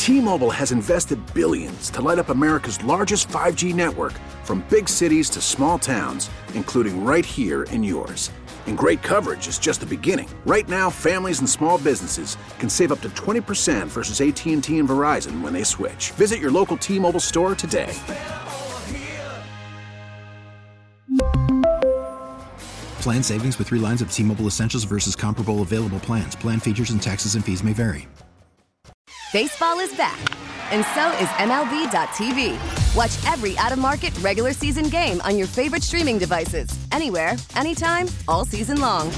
T-Mobile has invested billions to light up America's largest 5G network, from big cities to small towns, including right here in yours. And great coverage is just the beginning. Right now, families and small businesses can save up to 20% versus AT&T and Verizon when they switch. Visit your local T-Mobile store today. Plan savings with 3 lines of T-Mobile Essentials versus comparable available plans. Plan features and taxes and fees may vary. Baseball is back, and so is MLB.tv. Watch every out-of-market regular season game on your favorite streaming devices, anywhere, anytime, all season long.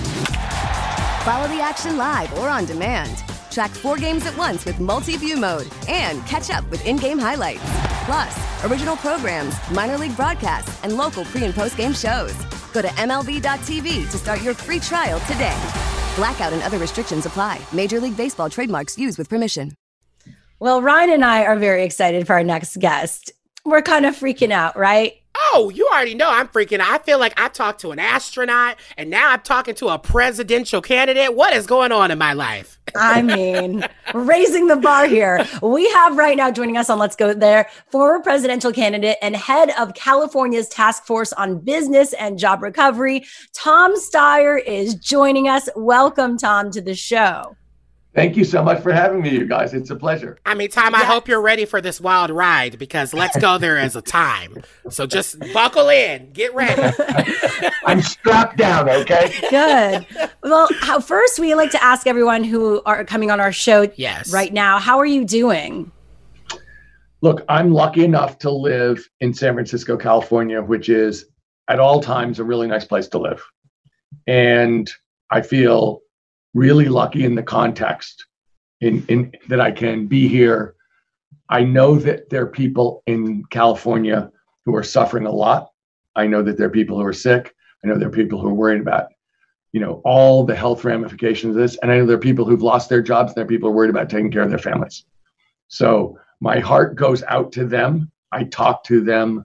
Follow the action live or on demand. Track 4 games at once with multi-view mode and catch up with in-game highlights. Plus, original programs, minor league broadcasts, and local pre- and post-game shows. Go to MLB.tv to start your free trial today. Blackout and other restrictions apply. Major League Baseball trademarks used with permission. Well, Ryan and I are very excited for our next guest. We're kind of freaking out, right? Oh, you already know I'm freaking out. I feel like I talked to an astronaut, and now I'm talking to a presidential candidate. What is going on in my life? I mean, raising the bar here. We have right now joining us on Let's Go There, former presidential candidate and head of California's Task Force on Business and Job Recovery. Tom Steyer is joining us. Welcome, Tom, to the show. Thank you so much for having me, you guys. It's a pleasure. I mean, Tom, I hope you're ready for this wild ride, because Let's Go There as a time. So just buckle in. Get ready. I'm strapped down, okay? Good. Well, first, we like to ask everyone who are coming on our show right now, how are you doing? Look, I'm lucky enough to live in San Francisco, California, which is at all times a really nice place to live. And I feel really lucky in the context in that I can be here. I know that there are people in California who are suffering a lot. I know that there are people who are sick. I know there are people who are worried about, all the health ramifications of this. And I know there are people who've lost their jobs, and there are people who are worried about taking care of their families. So my heart goes out to them. I talk to them,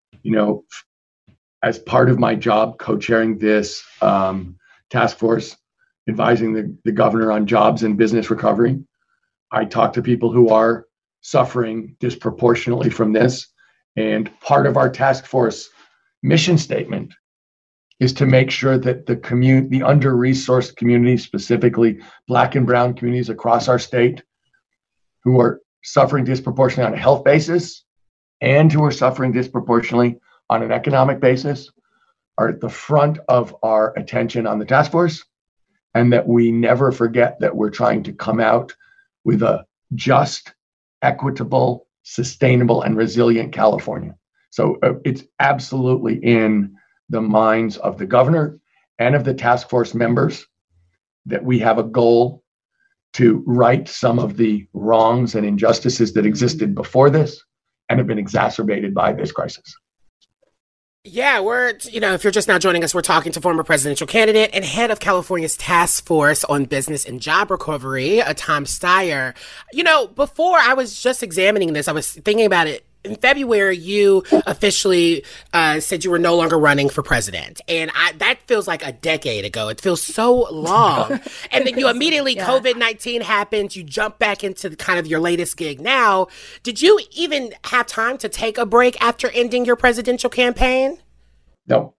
as part of my job, co-chairing this task force, advising the governor on jobs and business recovery. I talk to people who are suffering disproportionately from this. And part of our task force mission statement is to make sure that the under-resourced communities, specifically Black and brown communities across our state, who are suffering disproportionately on a health basis and who are suffering disproportionately on an economic basis, are at the front of our attention on the task force. And that we never forget that we're trying to come out with a just, equitable, sustainable, and resilient California. So it's absolutely in the minds of the governor and of the task force members that we have a goal to right some of the wrongs and injustices that existed before this and have been exacerbated by this crisis. Yeah, if you're just now joining us, we're talking to former presidential candidate and head of California's Task Force on Business and Job Recovery, Tom Steyer. Before I was just examining this, I was thinking about it. In February, you officially said you were no longer running for president. And that feels like a decade ago. It feels so long. And then you immediately, COVID-19 happens. You jump back into kind of your latest gig now. Did you even have time to take a break after ending your presidential campaign? No.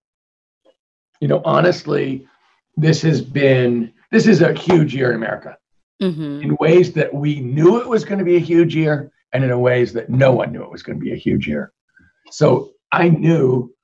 Honestly, this is a huge year in America. Mm-hmm. In ways that we knew it was going to be a huge year, and in ways that no one knew it was going to be a huge year. So I knew,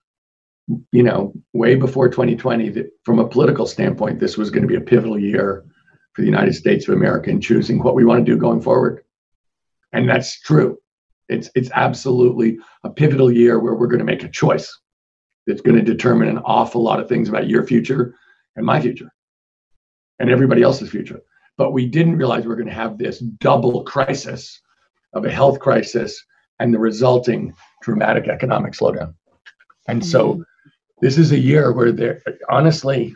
way before 2020, that from a political standpoint, this was going to be a pivotal year for the United States of America in choosing what we want to do going forward. And that's true. It's absolutely a pivotal year where we're going to make a choice that's going to determine an awful lot of things about your future and my future and everybody else's future. But we didn't realize we were going to have this double crisis of a health crisis and the resulting dramatic economic slowdown. And so this is a year where honestly,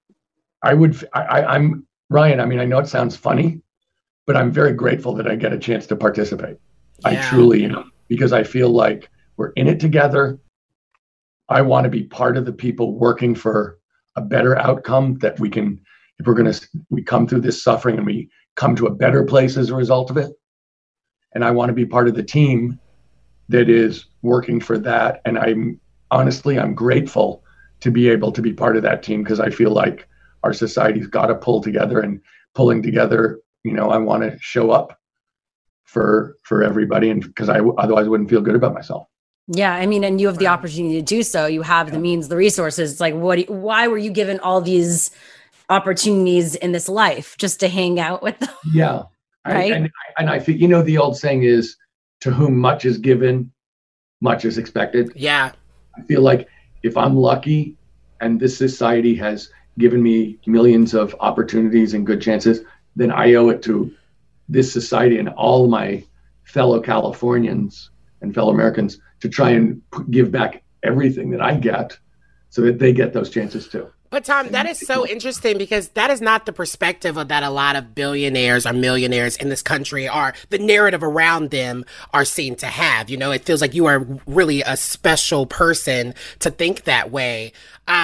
I'm Ryan, I know it sounds funny, but I'm very grateful that I get a chance to participate. Yeah. I truly am, because I feel like we're in it together. I want to be part of the people working for a better outcome, that we can, if we come through this suffering and we come to a better place as a result of it. And I want to be part of the team that is working for that. And I'm grateful to be able to be part of that team, because I feel like our society's got to pull together, and pulling together, I want to show up for everybody, and because I otherwise wouldn't feel good about myself. Yeah, I mean, and you have the opportunity to do so. You have the means, the resources. It's like, why were you given all these opportunities in this life just to hang out with them? Yeah, right. And I think the old saying is, to whom much is given, much is expected. Yeah, I feel like if I'm lucky, and this society has given me millions of opportunities and good chances, then I owe it to this society and all my fellow Californians and fellow Americans to try and give back everything that I get, so that they get those chances too. But Tom, that is so interesting, because that is not the perspective that a lot of billionaires or millionaires in this country are, the narrative around them are seen to have. It feels like you are really a special person to think that way.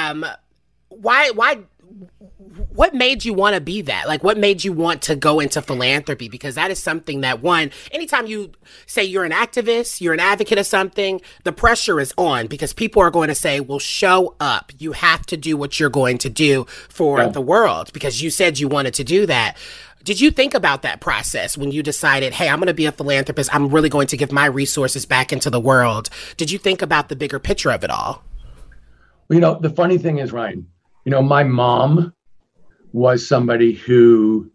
What made you want to be that? Like, what made you want to go into philanthropy? Because that is something that, anytime you say you're an activist, you're an advocate of something, the pressure is on, because people are going to say, well, show up. You have to do what you're going to do for the world, because you said you wanted to do that. Did you think about that process when you decided, hey, I'm going to be a philanthropist, I'm really going to give my resources back into the world? Did you think about the bigger picture of it all? Well, the funny thing is, Ryan, my mom was somebody who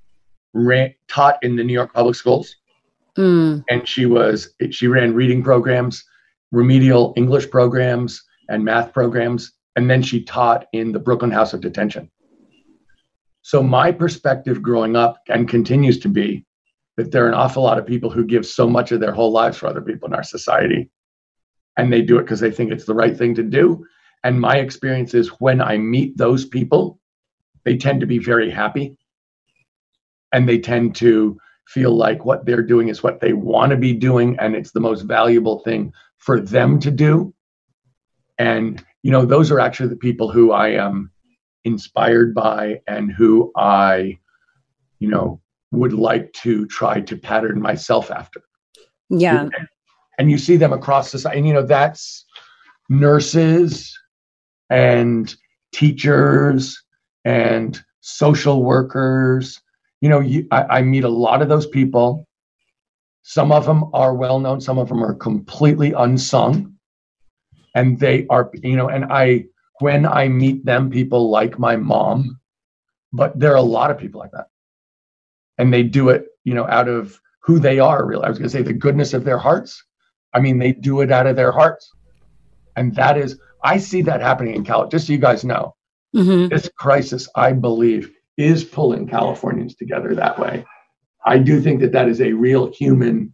taught in the New York public schools. And she ran reading programs, remedial English programs, and math programs. And then she taught in the Brooklyn House of Detention. So my perspective growing up, and continues to be, that there are an awful lot of people who give so much of their whole lives for other people in our society. And they do it because they think it's the right thing to do. And my experience is, when I meet those people, they tend to be very happy, and they tend to feel like what they're doing is what they want to be doing, and it's the most valuable thing for them to do. And, those are actually the people who I am inspired by, and who I, would like to try to pattern myself after. Yeah. And you see them across society, that's nurses and teachers and social workers. I meet a lot of those people. Some of them are well known, some of them are completely unsung, and they are, when I meet them, people like my mom, but there are a lot of people like that, and they do it out of who they are, really. I was going to say the goodness of their hearts. They do it out of their hearts, and that is, I see that happening in California. Just so you guys know, this crisis, I believe, is pulling Californians together that way. I do think that is a real human,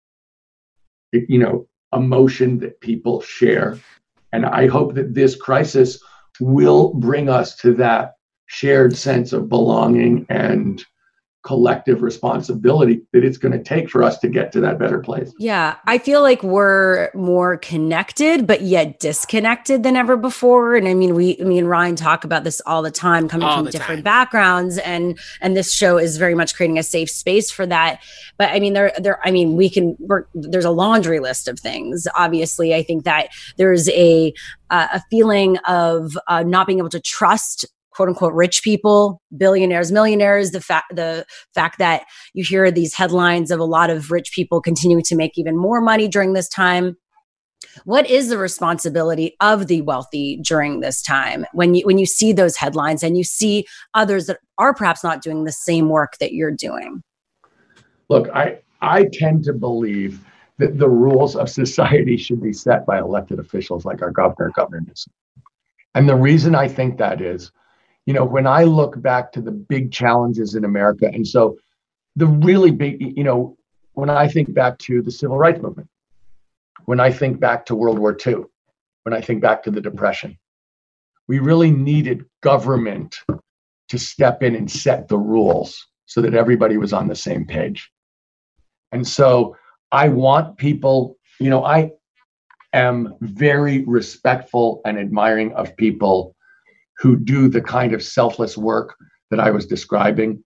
emotion that people share. And I hope that this crisis will bring us to that shared sense of belonging and collective responsibility that it's going to take for us to get to that better place. Yeah, I feel like we're more connected, but yet disconnected than ever before. And me and Ryan talk about this all the time, coming from different backgrounds, and this show is very much creating a safe space for that. But there's a laundry list of things. Obviously, I think that there's a feeling of not being able to trust quote unquote rich people, billionaires, millionaires, the fact that you hear these headlines of a lot of rich people continuing to make even more money during this time. What is the responsibility of the wealthy during this time, when you see those headlines and you see others that are perhaps not doing the same work that you're doing? Look, I tend to believe that the rules of society should be set by elected officials like our governor, Governor Newsom. And the reason I think that is, when I look back to the big challenges in America, and so the really big, when I think back to the civil rights movement, when I think back to World War II, when I think back to the Depression, we really needed government to step in and set the rules so that everybody was on the same page. And so I want people, I am very respectful and admiring of people who do the kind of selfless work that I was describing.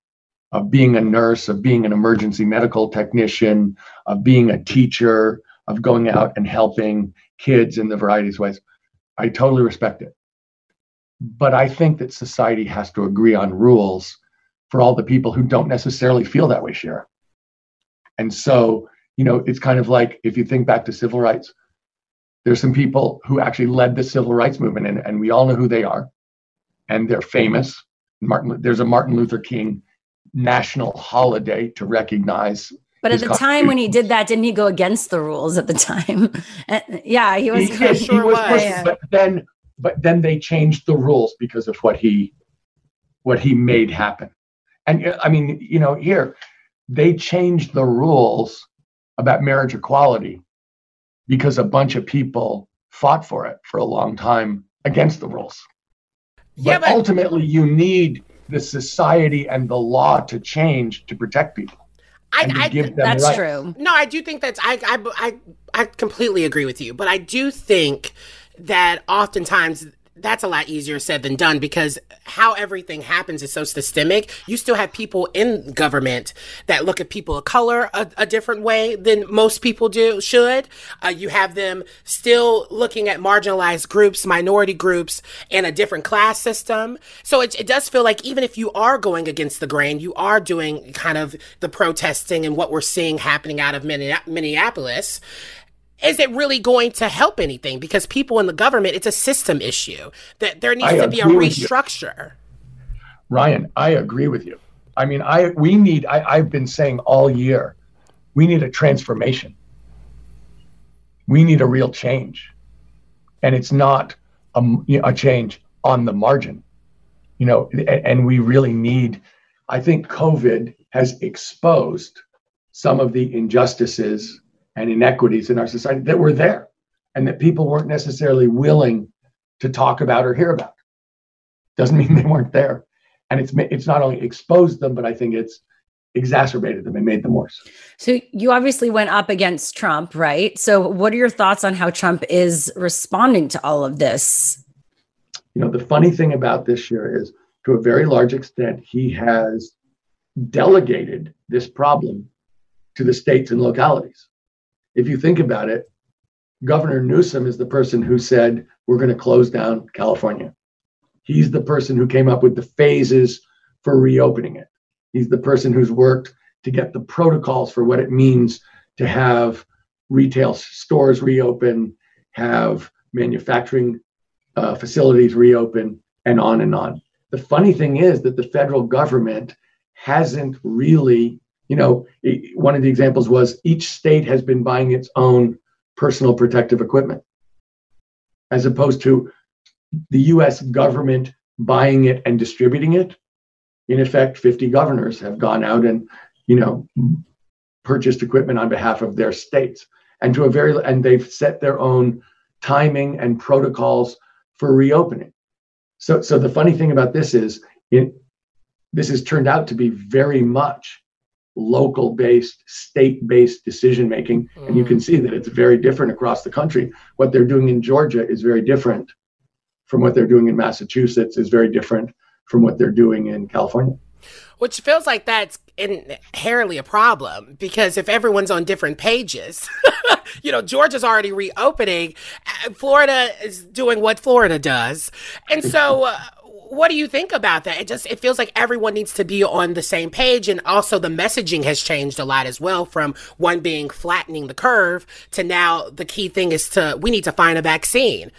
of being a nurse, of being an emergency medical technician, of being a teacher, of going out and helping kids in the varieties of ways. I totally respect it. But I think that society has to agree on rules for all the people who don't necessarily feel that way, Shira. And so, it's kind of like, if you think back to civil rights, there's some people who actually led the civil rights movement, and we all know who they are, and they're famous. There's a Martin Luther King national holiday to recognize. But at the time when he did that, didn't he go against the rules at the time? Yeah, he was. But then they changed the rules because of what he made happen. And I mean, here they changed the rules about marriage equality because a bunch of people fought for it for a long time against the rules. But ultimately, you need the society and the law to change to protect people. That's rights. True. No, I do think I completely agree with you, but I do think that oftentimes that's a lot easier said than done, because how everything happens is so systemic. You still have people in government that look at people of color a different way than most people should. You have them still looking at marginalized groups, minority groups, and a different class system. So it does feel like even if you are going against the grain, you are doing kind of the protesting and what we're seeing happening out of Minneapolis. Is it really going to help anything? Because people in the government, it's a system issue. That there needs to be a restructure. Ryan, I agree with you. I mean, I've been saying all year, we need a transformation. We need a real change. And it's not a change on the margin, and we really need, I think COVID has exposed some of the injustices and inequities in our society that were there and that people weren't necessarily willing to talk about or hear about. Doesn't mean they weren't there. And it's not only exposed them, but I think it's exacerbated them and made them worse. So you obviously went up against Trump, right? So what are your thoughts on how Trump is responding to all of this? The funny thing about this year is, to a very large extent, he has delegated this problem to the states and localities. If you think about it, Governor Newsom is the person who said, we're going to close down California. He's the person who came up with the phases for reopening it. He's the person who's worked to get the protocols for what it means to have retail stores reopen, have manufacturing facilities reopen, and on and on. The funny thing is that the federal government hasn't really, one of the examples was each state has been buying its own personal protective equipment, as opposed to the US government buying it and distributing it. In effect, 50 governors have gone out and, purchased equipment on behalf of their states, and they've set their own timing and protocols for reopening. So the funny thing about this is, this has turned out to be very much local-based, state-based decision-making. And you can see that it's very different across the country. What they're doing in Georgia is very different from what they're doing in Massachusetts, is very different from what they're doing in California. Which feels like that's inherently a problem, because if everyone's on different pages, Georgia's already reopening, Florida is doing what Florida does. And so what do you think about that? It feels like everyone needs to be on the same page. And also the messaging has changed a lot as well, from one being flattening the curve to now the key thing is we need to find a vaccine.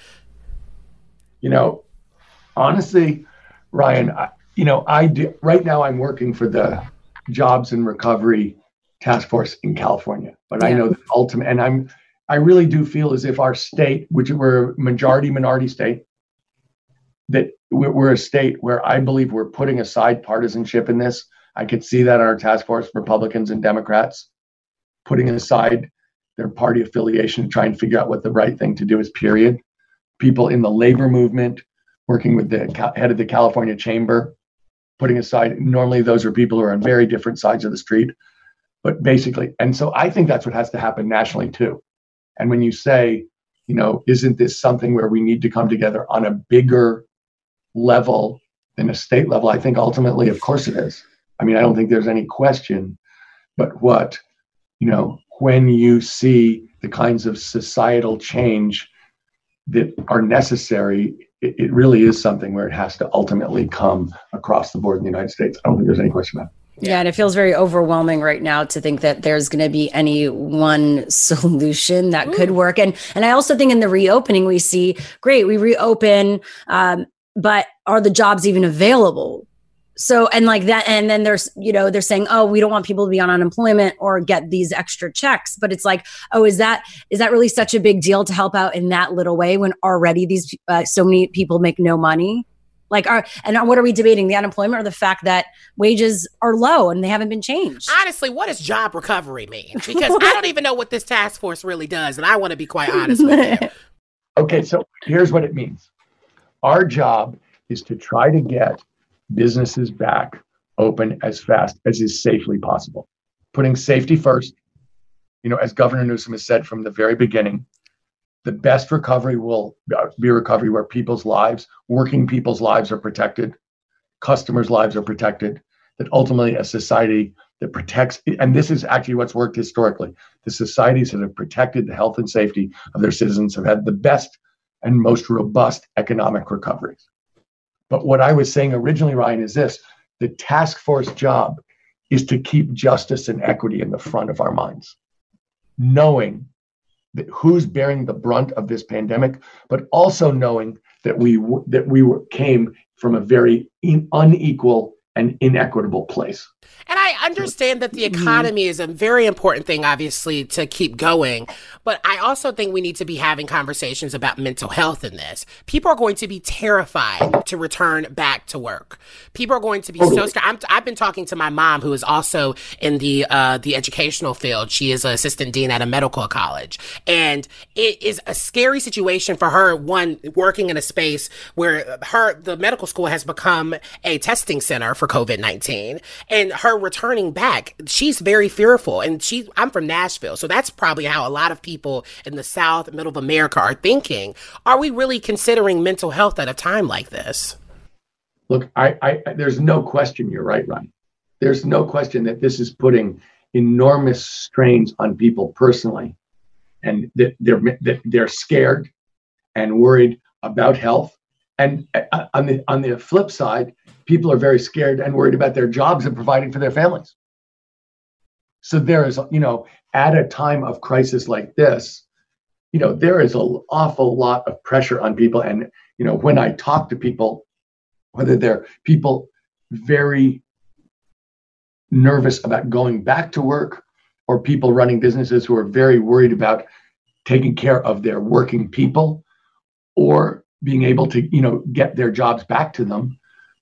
Honestly, Ryan, right now I'm working for the Jobs and Recovery Task Force in California, but I know that ultimately, and I really do feel as if our state, which we're a minority state, that we're a state where I believe we're putting aside partisanship in this. I could see that on our task force, Republicans and Democrats putting aside their party affiliation to try and figure out what the right thing to do is, period. People in the labor movement working with the head of the California Chamber, putting aside, normally those are people who are on very different sides of the street, but basically, and so I think that's what has to happen nationally too. And when you say, isn't this something where we need to come together on a bigger level than a state level? I think ultimately, of course it is. I mean, I don't think there's any question, but when you see the kinds of societal change that are necessary, it really is something where it has to ultimately come across the board in the United States. I don't think there's any question about it. Yeah, and it feels very overwhelming right now to think that there's going to be any one solution that could work. And I also think in the reopening, we see, great, we reopen, but are the jobs even available? So, and like that, and then there's, they're saying, oh, we don't want people to be on unemployment or get these extra checks. But it's like, oh, is that really such a big deal to help out in that little way when already these so many people make no money? Like, what are we debating? The unemployment or the fact that wages are low and they haven't been changed? Honestly, what does job recovery mean? Because I don't even know what this task force really does. And I want to be quite honest with you. Okay, so here's what it means. Our job is to try to get businesses back open as fast as is safely possible. Putting safety first. As Governor Newsom has said from the very beginning, the best recovery will be a recovery where people's lives, working people's lives are protected, customers' lives are protected, that ultimately a society that protects, and this is actually what's worked historically, the societies that have protected the health and safety of their citizens have had the best and most robust economic recoveries. But what I was saying originally, Ryan, is this: the task force job is to keep justice and equity in the front of our minds, knowing that who's bearing the brunt of this pandemic, but also knowing that we came from a very unequal and inequitable place. And I understand that the economy is a very important thing, obviously, to keep going. But I also think we need to be having conversations about mental health in this. People are going to be terrified to return back to work. People are going to be so scared. I've been talking to my mom, who is also in the educational field. She is an assistant dean at a medical college. And it is a scary situation for her, one, working in a space where the medical school has become a testing center for COVID-19. And her returning back, she's very fearful. And I'm from Nashville, so that's probably how a lot of people in the South, middle of America are thinking. Are we really considering mental health at a time like this? Look, there's no question you're right, Ryan. There's no question that this is putting enormous strains on people personally, and that they're scared and worried about health. And on the flip side, people are very scared and worried about their jobs and providing for their families. So there is, at a time of crisis like this, there is an awful lot of pressure on people. And, when I talk to people, whether they're people very nervous about going back to work or people running businesses who are very worried about taking care of their working people or being able to, get their jobs back to them,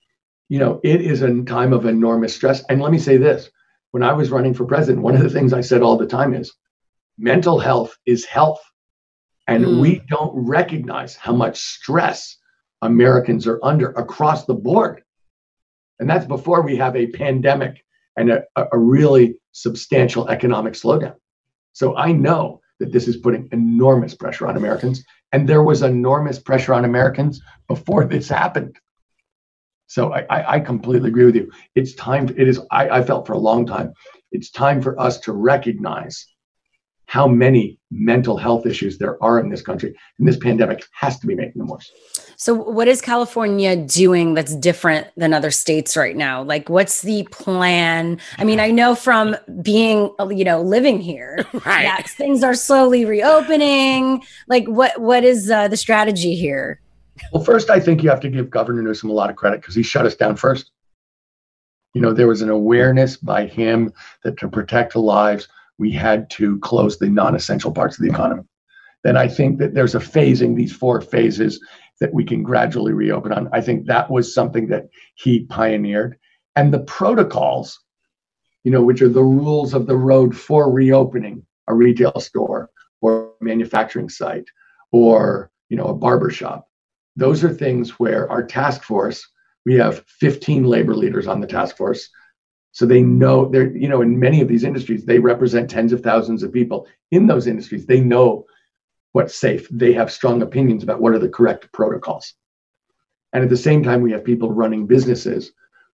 it is a time of enormous stress. And let me say this, when I was running for president, one of the things I said all the time is mental health is health. And we don't recognize how much stress Americans are under across the board. And that's before we have a pandemic and a really substantial economic slowdown. So I know that this is putting enormous pressure on Americans. And there was enormous pressure on Americans before this happened. So I completely agree with you. It's time. I felt for a long time, it's time for us to recognize how many mental health issues there are in this country. And this pandemic has to be making them worse. So what is California doing that's different than other states right now? Like, what's the plan? I mean, I know from being, living here, right, that things are slowly reopening. Like, what is the strategy here? Well, first, I think you have to give Governor Newsom a lot of credit because he shut us down first. There was an awareness by him that to protect lives, we had to close the non-essential parts of the economy. Then I think that there's a phasing, these 4 phases that we can gradually reopen on. I think that was something that he pioneered. And the protocols, which are the rules of the road for reopening a retail store or a manufacturing site or, a barber shop. Those are things where our task force, we have 15 labor leaders on the task force. So they know they're, in many of these industries, they represent tens of thousands of people in those industries. They know what's safe. They have strong opinions about what are the correct protocols. And at the same time, we have people running businesses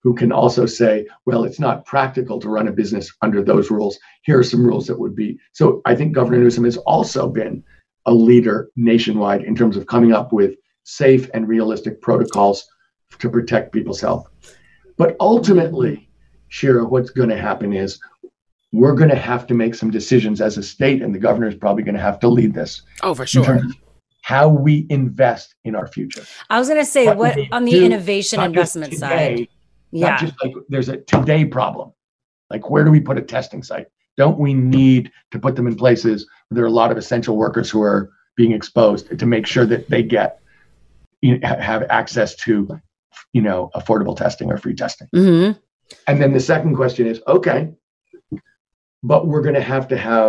who can also say, well, it's not practical to run a business under those rules. Here are some rules that would be. So I think Governor Newsom has also been a leader nationwide in terms of coming up with safe and realistic protocols to protect people's health. But ultimately, Shira, what's going to happen is we're going to have to make some decisions as a state, and the governor is probably going to have to lead this. Oh, for sure. How we invest in our future. I was going to say, what on the innovation investment side? Not just like there's a today problem. Like, where do we put a testing site? Don't we need to put them in places where there are a lot of essential workers who are being exposed to make sure that they get, have access to, affordable testing or free testing? Mm-hmm. And then the second question is, okay, but we're going to have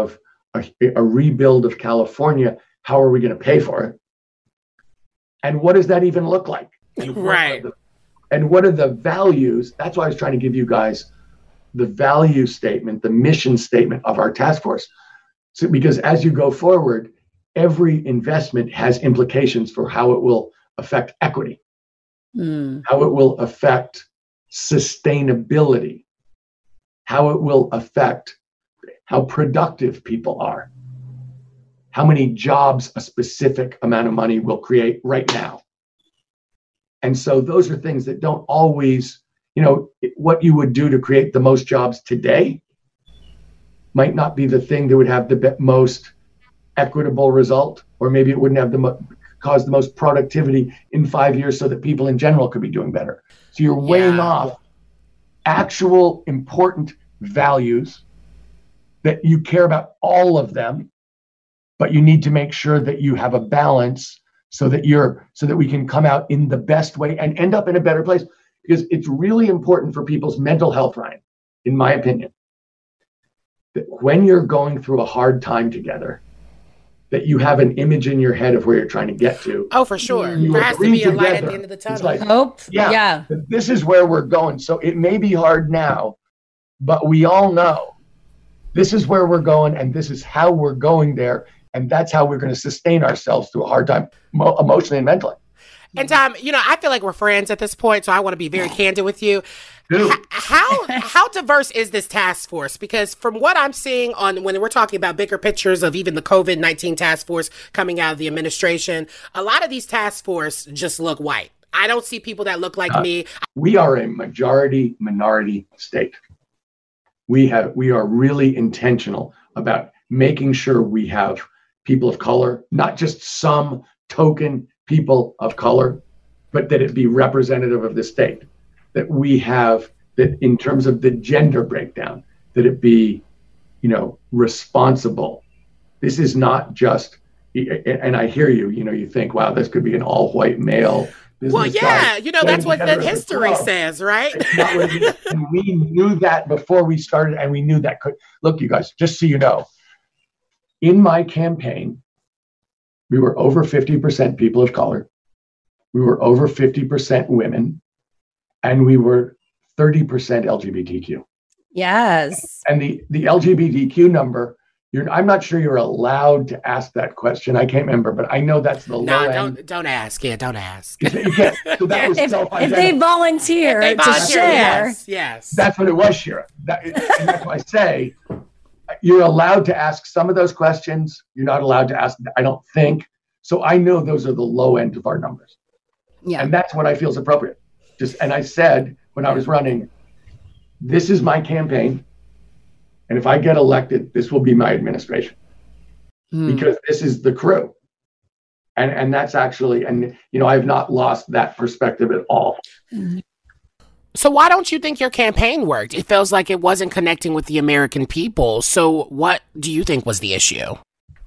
a rebuild of California. How are we going to pay for it? And what does that even look like? Right. And what are the values? That's why I was trying to give you guys the value statement, the mission statement of our task force. So, because as you go forward, every investment has implications for how it will affect equity, how it will affect sustainability, how it will affect how productive people are, how many jobs a specific amount of money will create right now. And so those are things that don't always, what you would do to create the most jobs today might not be the thing that would have the most equitable result, or maybe it wouldn't have cause the most productivity in 5 years so that people in general could be doing better. So you're weighing off actual important values that you care about all of them, but you need to make sure that you have a balance so that we can come out in the best way and end up in a better place. Because it's really important for people's mental health, Ryan, in my opinion, that when you're going through a hard time together, that you have an image in your head of where you're trying to get to. Oh, for sure. There has to be a light at the end of the tunnel. Like, hope. Yeah. This is where we're going. So it may be hard now, but we all know this is where we're going, and this is how we're going there. And that's how we're going to sustain ourselves through a hard time, emotionally and mentally. And Tom, I feel like we're friends at this point, so I want to be very candid with you. How diverse is this task force? Because from what I'm seeing when we're talking about bigger pictures of even the COVID-19 task force coming out of the administration, a lot of these task force just look white. I don't see people that look like me. We are a majority minority state. We are really intentional about making sure we have people of color, not just some token people of color, but that it be representative of the state. That we have, that in terms of the gender breakdown, that it be, responsible. This is not just, and I hear you, you think, wow, this could be an all-white male. Well, yeah, that's what the history says, right? And we knew that before we started, and we knew that could, look, you guys, just so you know, in my campaign, we were over 50% people of color. We were over 50% women, and we were 30% LGBTQ. Yes. And the LGBTQ number, I'm not sure you're allowed to ask that question. I can't remember, but I know that's the low end. Don't ask. Yeah, don't ask. So that was if they volunteer to share. Yes. That's what it was, Shira. And that's why I say you're allowed to ask some of those questions. You're not allowed to ask, I don't think. So I know those are the low end of our numbers. Yeah. And that's what I feel is appropriate. And I said when I was running, this is my campaign. And if I get elected, this will be my administration. Because this is the crew. And that's actually, I have not lost that perspective at all. So why don't you think your campaign worked? It feels like it wasn't connecting with the American people. So what do you think was the issue?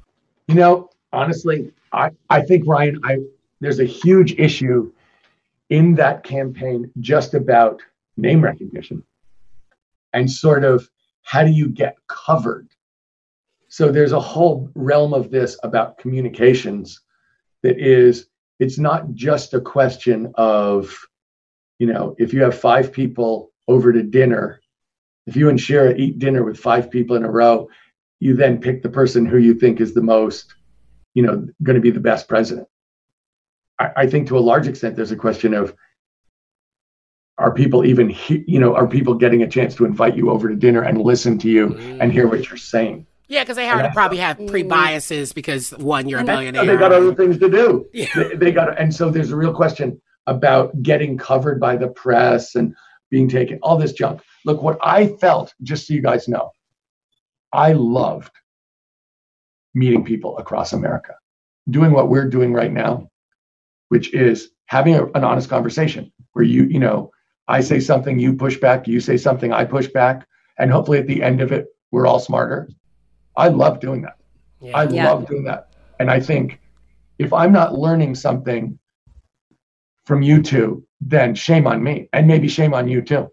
Honestly, I think, Ryan, there's a huge issue in that campaign just about name recognition and sort of how do you get covered? So there's a whole realm of this about communications that it's not just a question of, if you have 5 people over to dinner, if you and Shira eat dinner with 5 people in a row, you then pick the person who you think is the most, going to be the best president. I think to a large extent, there's a question of are people even, are people getting a chance to invite you over to dinner and listen to you and hear what you're saying? Yeah, because they already probably have pre-biases because, one, you're a billionaire. They got other things to do. Yeah. They got, and so there's a real question about getting covered by the press and being taken, all this junk. Look, what I felt, just so you guys know, I loved meeting people across America, doing what we're doing right now, which is having an honest conversation where I say something, you push back, you say something, I push back, and hopefully at the end of it, we're all smarter. I love doing that. Yeah. I love doing that. And I think if I'm not learning something from you two, then shame on me, and maybe shame on you too.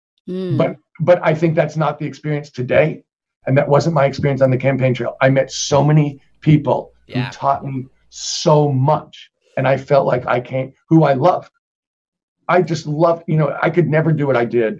But I think that's not the experience today. And that wasn't my experience on the campaign trail. I met so many people who taught me so much. And I felt like who I loved. I just loved, I could never do what I did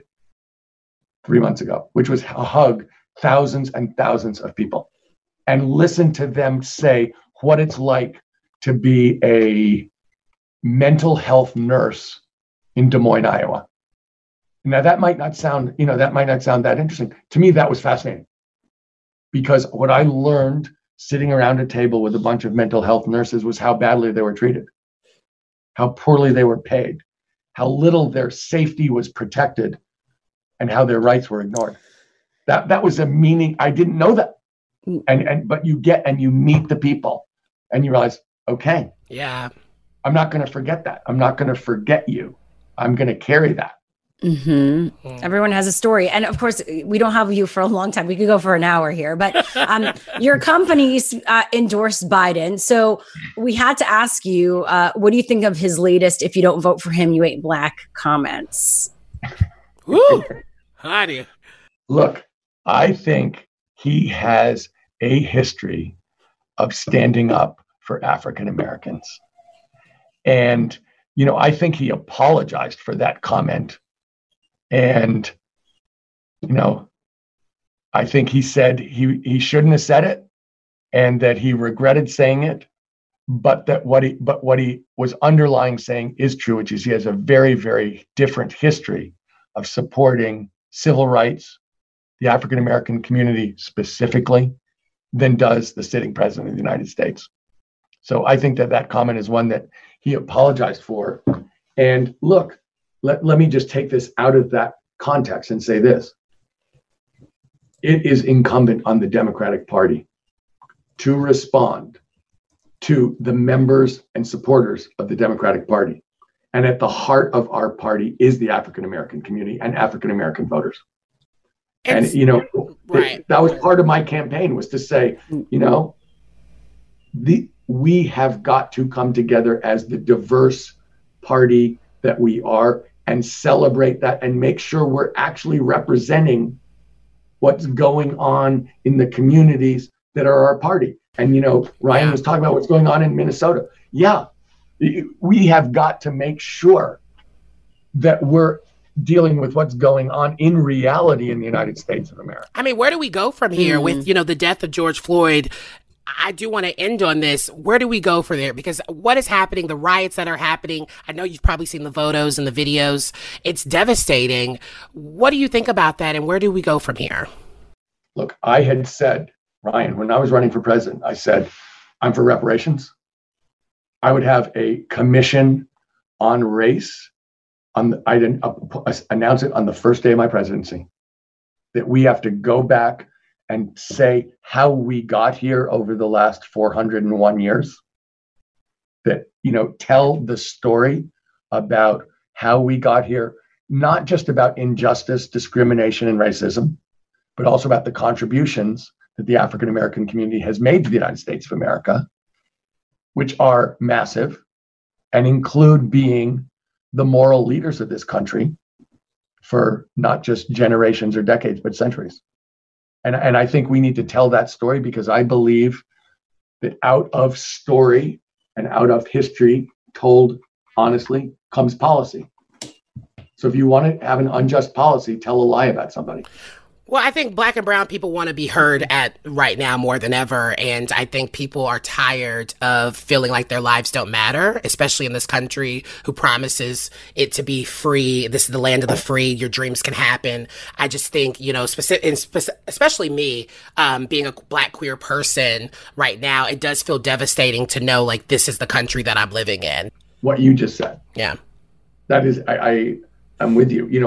3 months ago, which was hug thousands and thousands of people and listen to them say what it's like to be a mental health nurse in Des Moines, Iowa. Now that might not sound that interesting. To me, that was fascinating because what I learned sitting around a table with a bunch of mental health nurses was how badly they were treated, how poorly they were paid, how little their safety was protected, and how their rights were ignored. That was a meaning. I didn't know that. But you meet the people and you realize, okay, yeah, I'm not going to forget that. I'm not going to forget you. I'm going to carry that. Mm-hmm. Everyone has a story. And of course, we don't have you for a long time. We could go for an hour here, but your company endorsed Biden. So we had to ask you, what do you think of his latest, if you don't vote for him, you ain't black comments? Woo! How do you? Look, I think he has a history of standing up for African Americans. And, I think he apologized for that comment. And, I think he said he shouldn't have said it and that he regretted saying it, but what he was underlying saying is true, which is he has a very, very different history of supporting civil rights, the African American community specifically, than does the sitting president of the United States. So I think that comment is one that he apologized for. And look, let me just take this out of that context and say this. It is incumbent on the Democratic Party to respond to the members and supporters of the Democratic Party. And at the heart of our party is the African American community and African American voters. And, that was part of my campaign, was to say, we have got to come together as the diverse party that we are and celebrate that and make sure we're actually representing what's going on in the communities that are our party. And, Ryan was talking about what's going on in Minnesota. Yeah, we have got to make sure that we're dealing with what's going on in reality in the United States of America. I mean, where do we go from here with, the death of George Floyd? I do want to end on this. Where do we go from there? Because what is happening, the riots that are happening, I know you've probably seen the photos and the videos. It's devastating. What do you think about that? And where do we go from here? Look, I had said, Ryan, when I was running for president, I said, I'm for reparations. I would have a commission on race. I didn't announce it on the first day of my presidency, that we have to go back and say how we got here over the last 401 years, that, tell the story about how we got here, not just about injustice, discrimination, and racism, but also about the contributions that the African American community has made to the United States of America, which are massive and include being the moral leaders of this country for not just generations or decades, but centuries. And I think we need to tell that story, because I believe that out of story and out of history told honestly comes policy. So if you want to have an unjust policy, tell a lie about somebody. Well, I think Black and brown people want to be heard at right now more than ever. And I think people are tired of feeling like their lives don't matter, especially in this country who promises it to be free. This is the land of the free. Your dreams can happen. I just think, especially me, being a Black queer person right now, it does feel devastating to know like this is the country that I'm living in. What you just said. Yeah. That is, I'm with you.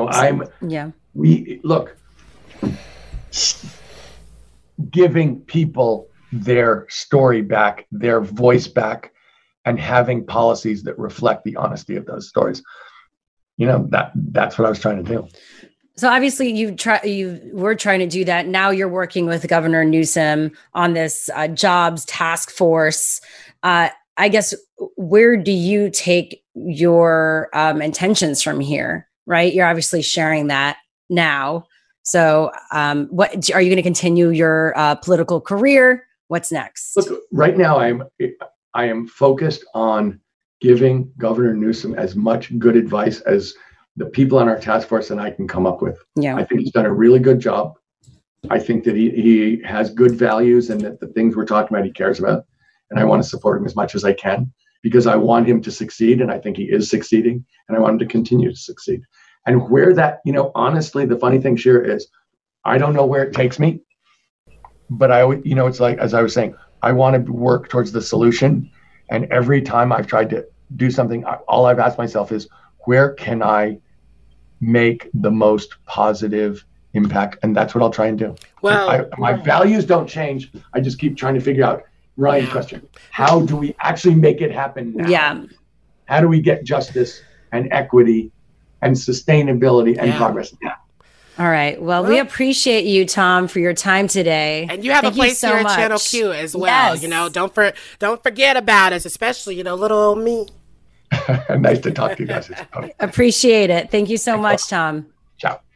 Giving people their story back, their voice back, and having policies that reflect the honesty of those stories. That's what I was trying to do. So obviously you were trying to do that. Now you're working with Governor Newsom on this jobs task force. I guess, where do you take your intentions from here, right? You're obviously sharing that now. So what are you going to continue your political career? What's next? Look, right now I am focused on giving Governor Newsom as much good advice as the people on our task force and I can come up with. Yeah. I think he's done a really good job. I think that he has good values and that the things we're talking about he cares about. And I want to support him as much as I can because I want him to succeed. And I think he is succeeding. And I want him to continue to succeed. And where that, honestly, the funny thing, Shira, is I don't know where it takes me. But it's like, as I was saying, I want to work towards the solution. And every time I've tried to do something, all I've asked myself is, where can I make the most positive impact? And that's what I'll try and do. Well, my values don't change. I just keep trying to figure out Ryan's question. How do we actually make it happen now? Yeah. How do we get justice and equity and sustainability and progress now? All right. Well, we appreciate you, Tom, for your time today. And you have a place here at Channel Q as well. Yes. Don't forget about us, especially, little old me. Nice to talk to you guys. Appreciate it. Thank you so much, Tom. Ciao.